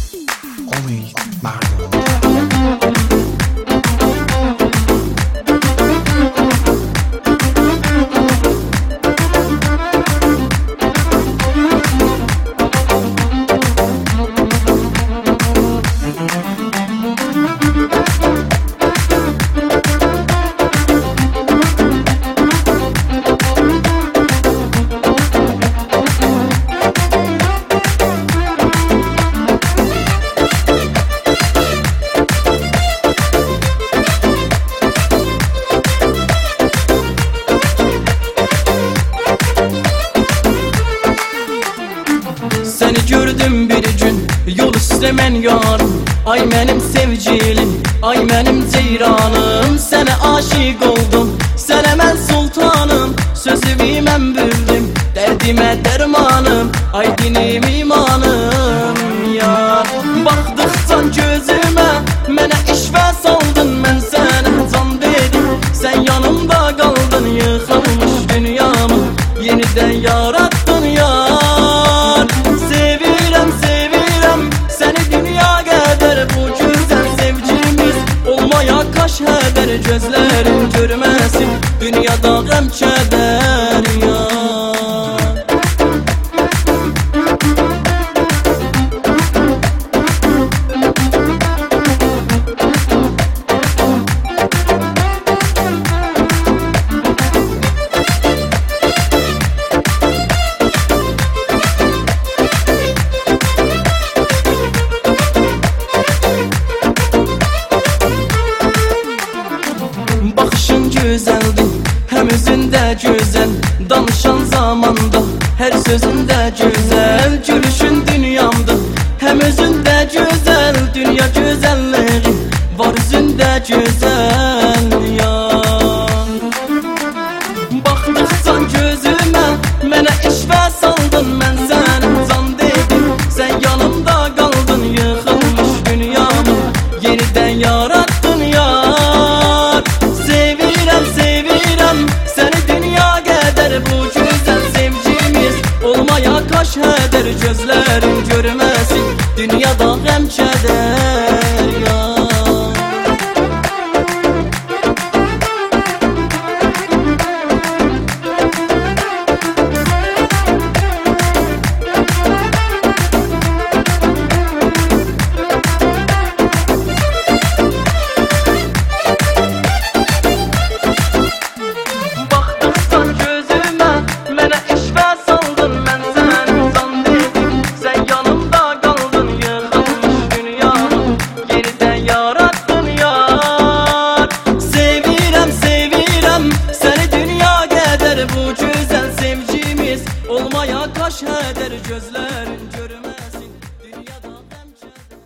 امید مردم. Seni gördüm bir gün yol üstə mən yarım. Ay mənim sevgilim, ay mənim ceyranım. Sənə aşiq oldum, sənə mən sultanım. Sözümü mən bildim, dərdimə dərmanım. Ay dinim imanım ya. Baxdıqcan gözümə, mənə işvə saldın. Mən sənə can dedim, sən yanımda qaldın. Yıxılmış dünyamı yenidən yarattın yar. Sevirəm, sevirəm səni dünya qədər. Bu gözəl sevgimiz olmaya kaş hədər. Gözlərim görməsin dünyada qəm kədər yar. Baxışın gözəldir, həm üzündə gözəl. Danışan zamanda hər sözündə gözəl. Gülüşün dünyamda, həm özündə gözəl. Dünya gözəlliyi var üzündə gözəl ya. Baxdıqcan gözümə, mənə işvə saldın. Mən sənə can dedim, sən yanımda qaldın. Yıxılmış dünyamı yenidən yarattın yar. Sevirəm, sevirəm səni dünya qədər. Bu gözəl sevgimiz olmaya kaş hədər. Gözlərim görməsin dünyada qəm kədər yar. Olmaya kaş hədər. Gözlərin görməsin dünyada qəm kədər.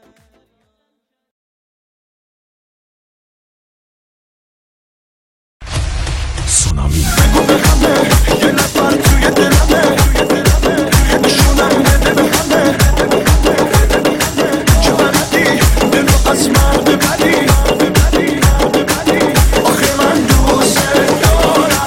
Tsunami. بگو به همه یه نفر توی دلمه. نشونم بده به همه که بلدی دل رو از مرد ببری. آخه من دوست دارم.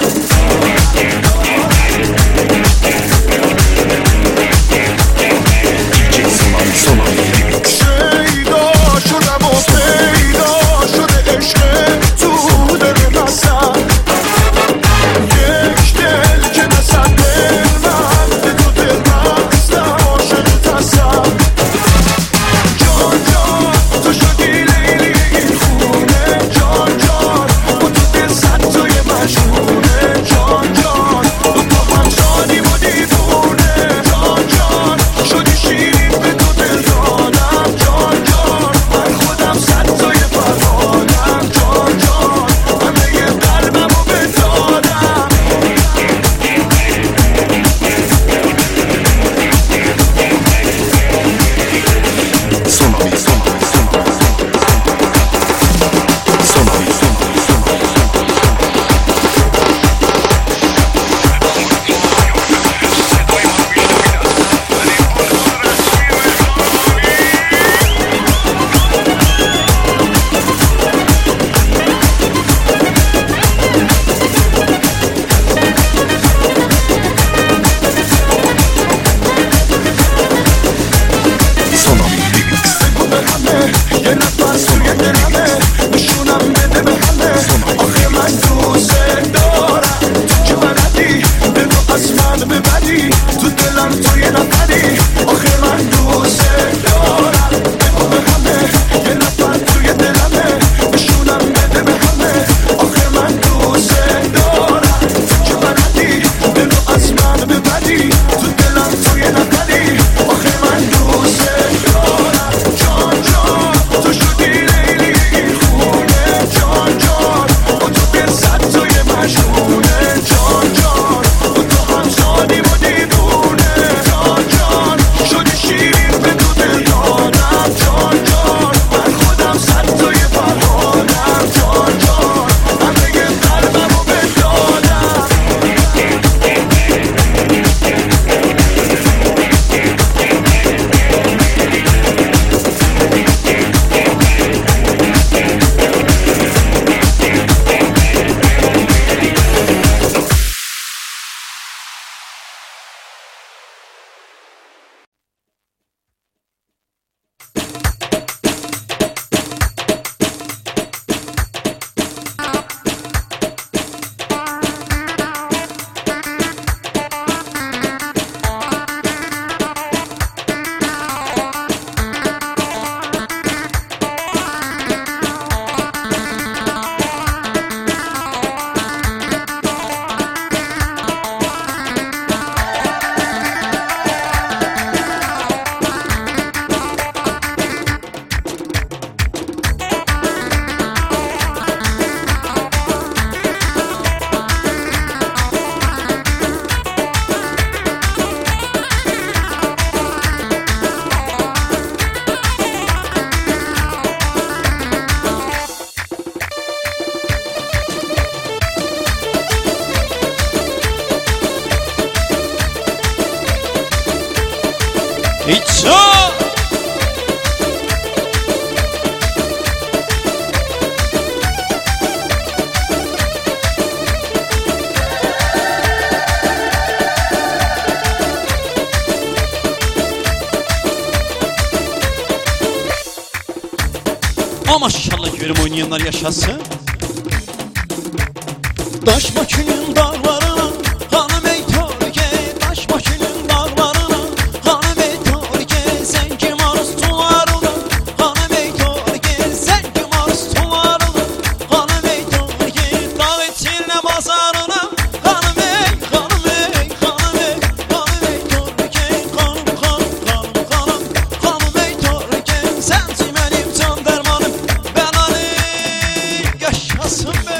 شیدا شدم و پیدا شده عشق تو دل نزن. Ama maşallah görüm oynayanlar yaşasın. Daş Bakü'nün dağlarına hanım ey Türkiye, Daş Bakü'nün dağlarına hanım ey Türkiye, sen kim arzularına hanım ey Türkiye, sen kim arzularına hanım ey Türkiye, dağ içine bazarına hanım ey, hanım ey, hanım ey, hanım ey Türkiye, hanım ey Türkiye, sensin benim can dermanım, ben Ali yaşasın be.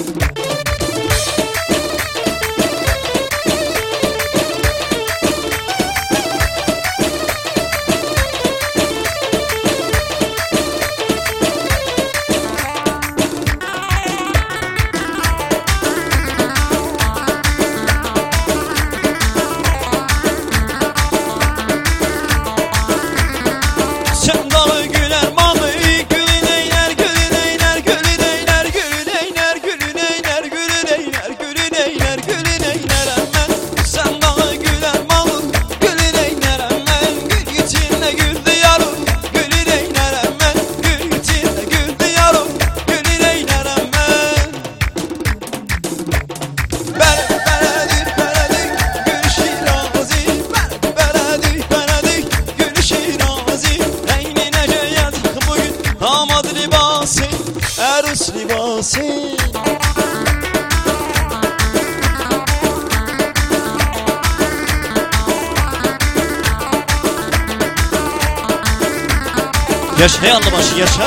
Sen dağı güler malı, gülün eyler, gülün eyler, gülün eyler, gülün eyler, gülün eyler, gülün eyler, gülün eyler, gülün eyler hemen. Sen dağı güler malı, gülün eyler hemen. Gül içinde gül diyarım, gülün eyler hemen. Gül içinde gül diyarım, gülün eyler hemen. Beredik, beredik, gül şirazi, beredik, beredik, gül şirazi. Reyni nece yazık bugün, damat libası, erus libası. Yaşa yanlı başı yaşa.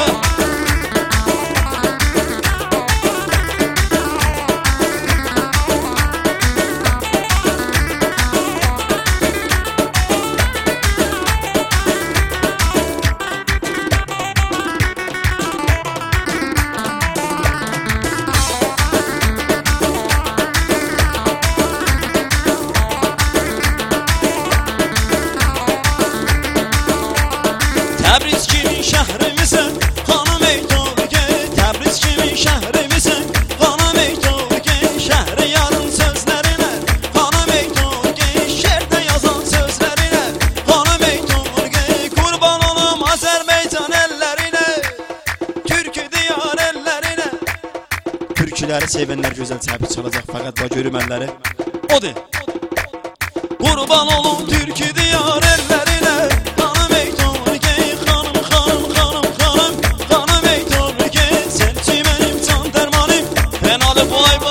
Təbriz kimin şəhrimisən, xanım ey Türkiye, Təbriz kimin şəhrimisən, xanım ey Türkiye, şəhri yarın sözlərinə, xanım ey Türkiye, şərdə yazan sözlərinə, xanım ey Türkiye, qurban olum Azərbaycan əllərinə, Türkü diyar əllərinə. Türküləri sevənlər gözəl təbrik çalacaq, fəqət bax görüm əlləri. Odur. Qurban olum Türkü diyar əllərinə, xanım ey Türkiye, xanım, xanım, xanım, xanım, xanım ey Türkiye, sensin benim can dermanım, ben Ali Bayba.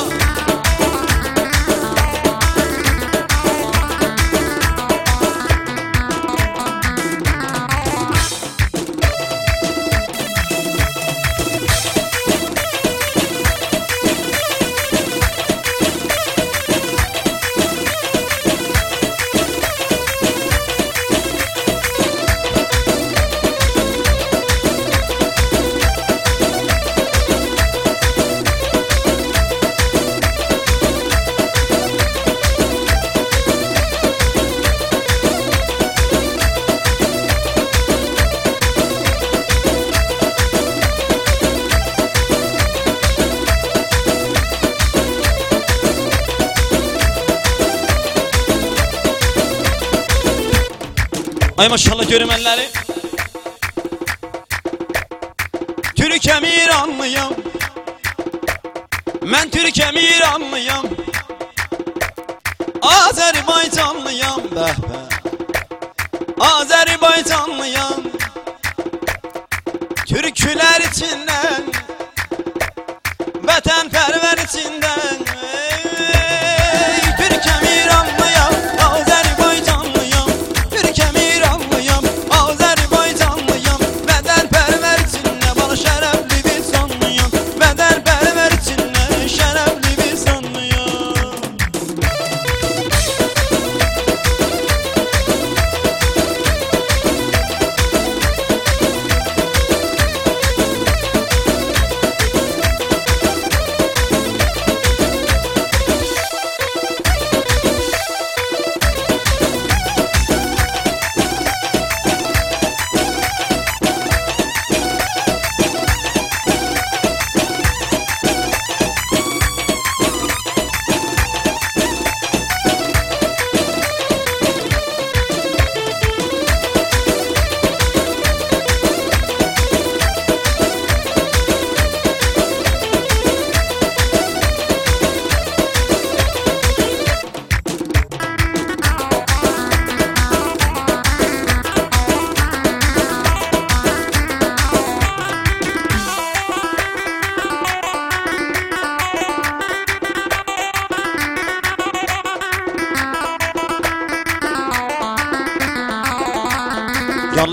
Ay maşallah görüm əlləri. Türkəm İranlıyam, mən Türkəm İranlıyam, Azərbaycanlıyam, bəh bəh, Azərbaycanlıyam. Türkülər içindən, vətənpərvər içindən, Türkəm İranlıyam, Azərbaycanlıyam, Türkəm İranlıyam, Azərbaycanlıyam. Vətənpərvər içində bana şərəfli bir sanlıyam, vətənpərvər içində şərəfli bir sanlıyam.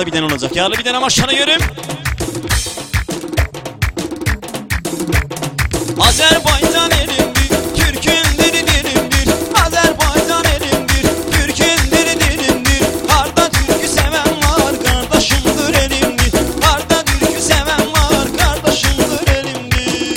Yallah bir dənə olacaq. Yallah bir dənə maşını görüm. Azərbaycan elimdir, Türkün dili dilimdir. Azərbaycan elimdir, Türkün dili dilimdir. Harda türkü sevən var, qardaşımdır elimdir. Harda türkü sevən var, qardaşımdır elimdir.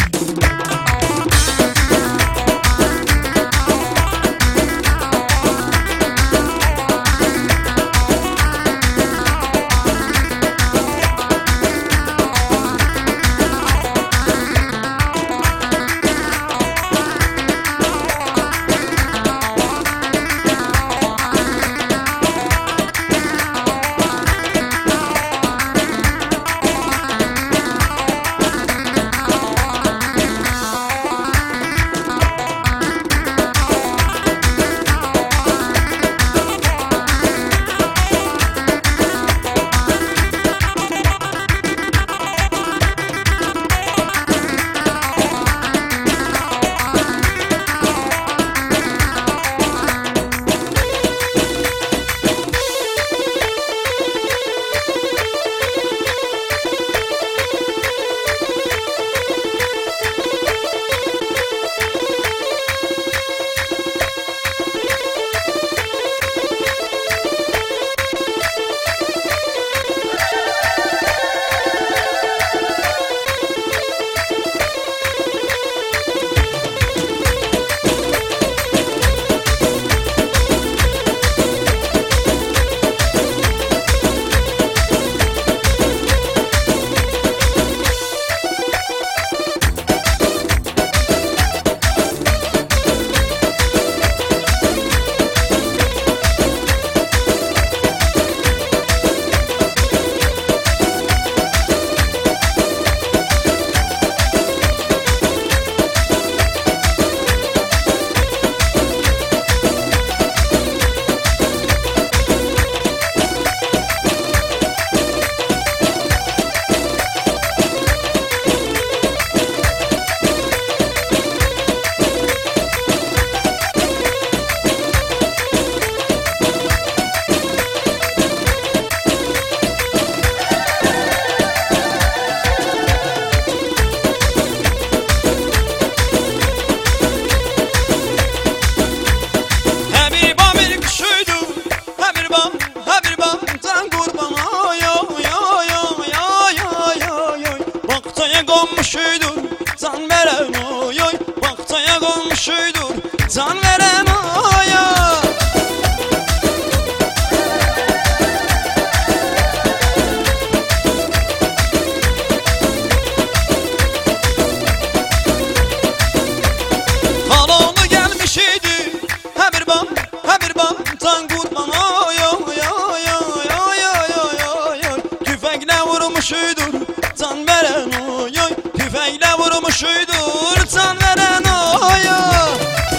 Qonmuşuydur can verən oy oy. Bağçaya qonmuşuydur can verən oy oy. Haloğlu gəlmişiydi Həbir bam can qurban oy oy oy oy oy oy oy oy. Tüfənglə vurmuşuydur can verən oy oy. Tüfeğle vurmuşuydur can veren oy oy.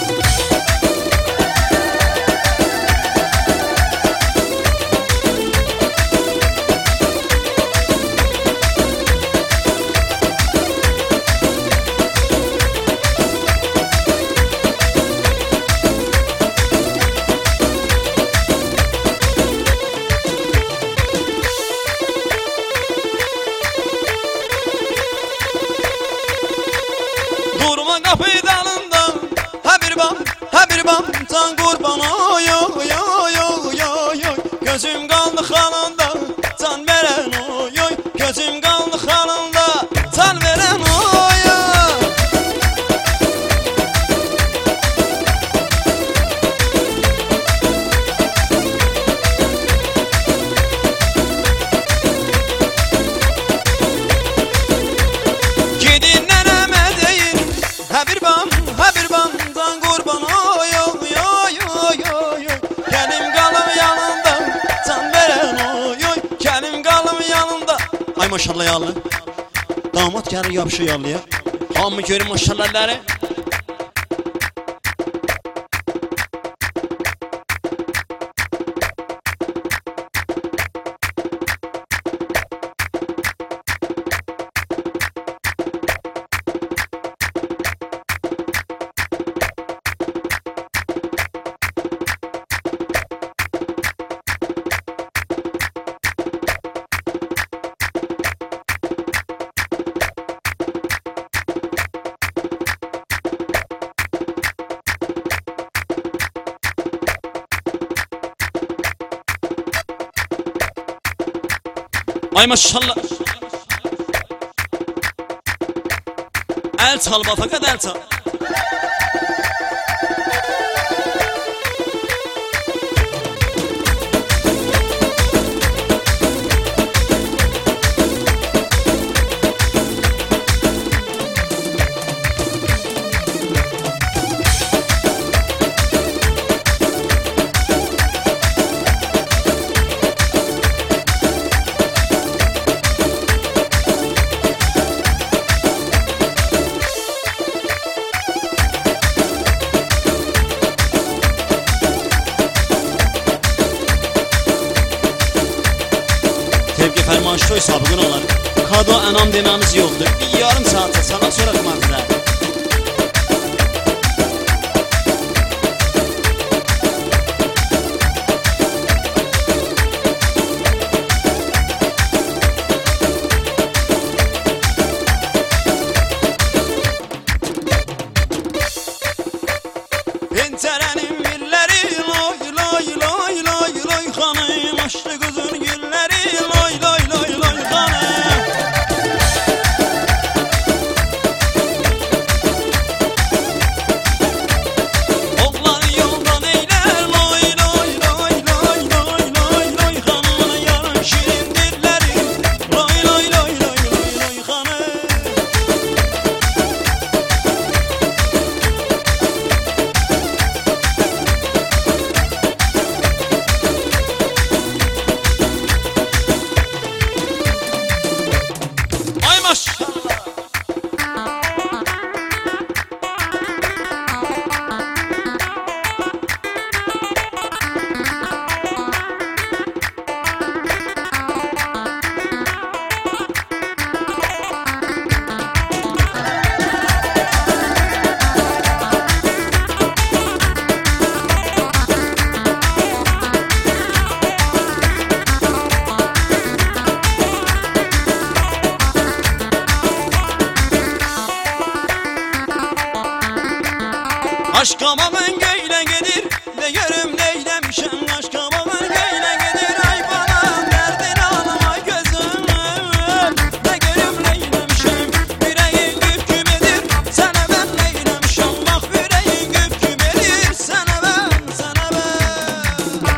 Durma kapı dalında Həbir bam can qurban oy oy oy oy oy oy. Gözüm qaldı xalında can verən oy oy. Gözüm qaldı xalında can verən oy oy. Gedin nənəmə deyin Həbir bam can qurban oy oy oy oy oy. Gəlim qalım yanında can verən oy oy. Gəlim qalım yanında. Ay maşallah ya Allah. Damat gəlir yapışır yalıya. Hamı görür maşallahları. Ay maşallah. El çal bak, fakat el çal. Tebrik fermanştoy sabıqın olar. Kado anam dememiz yoktur. Bir yarım saate sana sonra kımardılar. Pencerenin gülleri loy loy loy loy loy hanım, açtı kızın gülleri loy loy loy loy hanım. Oğlan yoldan eyler loy loy loy loy loy loy loy hanımın yarın şirin dilleri loy loy loy loy loy loy hanım. Ay maşallah. Aşk babamın göyle gelir, de görüm neylemişim. Aşk babamın göyle gelir, ay bana derdin ağlama gözüm. De görüm neylemişim, yüreğin gül kümedir. Sana ben neylemişim, bak yüreğin gül kümedir. Sana ben, sana ben.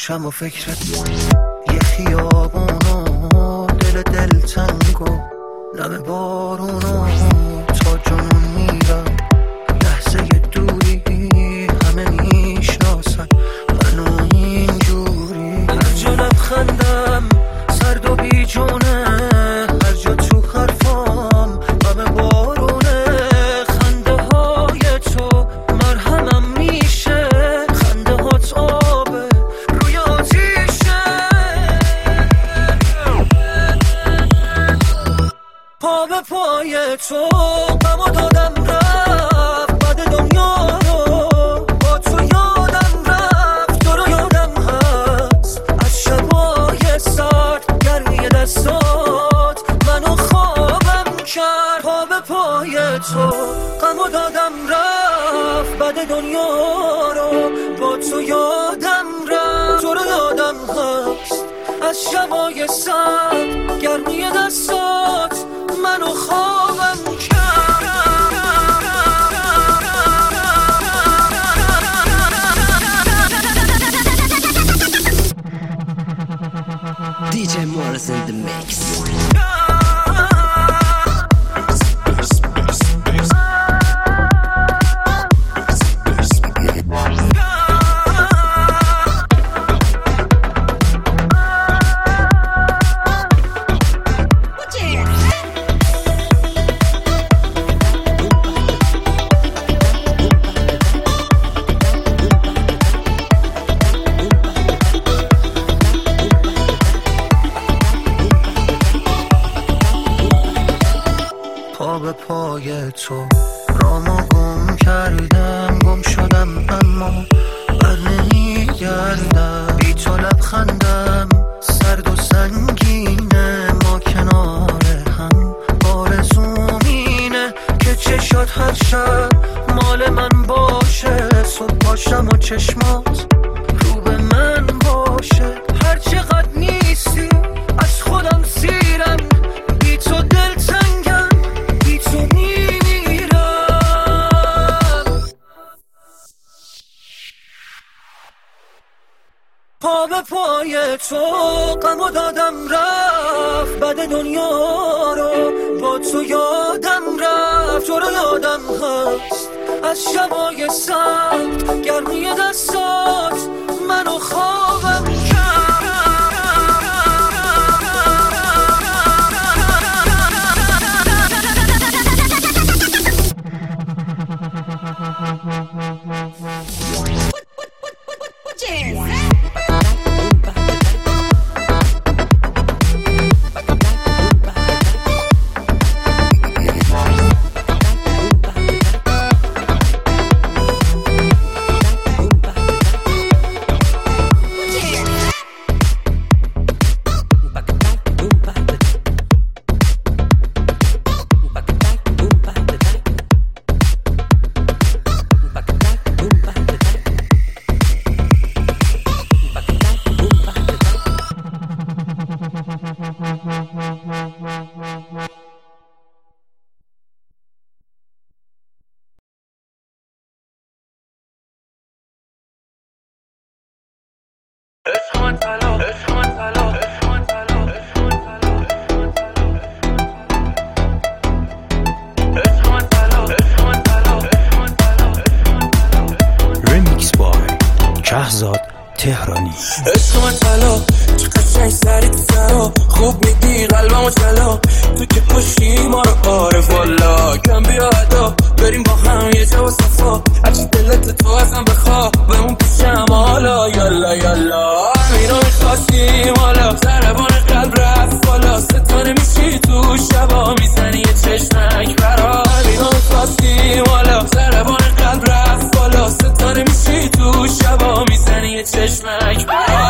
باشم و فکرت یه خیابونو دل دلتنگو نم بارونو تا جنون میرم لحظه دوری همه میشناسن منو اینجوری هر جا لبخندم سرد و بیجونه هر جا تو حرفام غم بارونه خنده های تو مرهمم میشه خنده هات آبه روی آتیشه پا به پای تو غمو دادم رفت بعد دنیا رو با تو یادم رفت تو رو یادم هست از شبای سرد گرمی دستات منو خوابم کرد پا به پای تو غمو دادم رفت بعد دنیا رو با تو یادم رفت تو رو یادم هست از شبای سرد گرمی دستات منو خوابم کرد DJ Morris in the mix. پا به پای تو رامو گم کردم گم شدم اما بر نمیگردم بی تو لبخندم سرد و سنگینه ما کنار هم آرزومینه که چشات هر شب مال من باشه صبح باشم و چشمات رو به من باشه هر چقدر نیستی از خودم سیرم بی تو دلتنگم بی تو میمیرم پا به پای تو غمو دادم رفت بعد دنیا رو با تو یادم رفت تو رو یادم هست از شبای سرد گرمی دستات منو خوابم رمیکس بای شهزاد تهرانی. عشق من طلا چه قشنگ سری تو سرا خوب میدی قلبمو چلا تو که پشتی ما رو عارف والا کم بیا ادا بریم با هم یه جا و صفا هرچی دلت تو ازم بخوا به اون پیشم حالا یالا یالا اینو میخواستیم حالا ضربان قلب رفت بالا ستاره میشی تو شبا میزنی یه چشمک برا اینو میخواستیم حالا ضربان قلب رفت بالا ستاره میشی تو شبا میزنی یه چشمک برا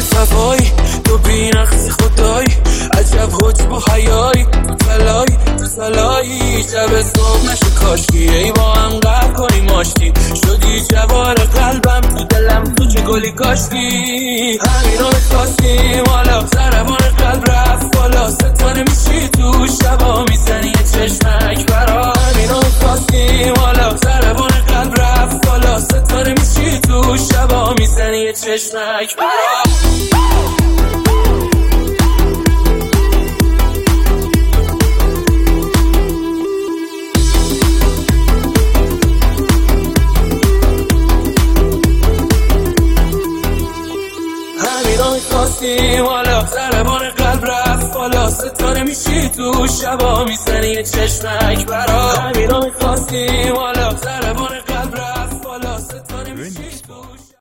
صفایی تو بی‌نقص خدایی عجب حجب و حیایی تو تلایی شب صبح نشه کاشکی ای با هم قهر کنیم آشتی شدی جوار قلبم تو دلم تو چه گلی کاشتی همین رو میخواستیم حالا ضربان قلب رفت بالا ستاره میشی تو شبا میزنی یه چشمک برا همین رو میخواستیم حالا ضربان قلب رفت بالا ستاره میشی تو شبا میزنی یه چشمک برا میخواستیم حالا ضربان قلب رفت بالا ستاره میشی تو شبا میزنی یه چشمک برا همین رو میخواستیم حالا ضربان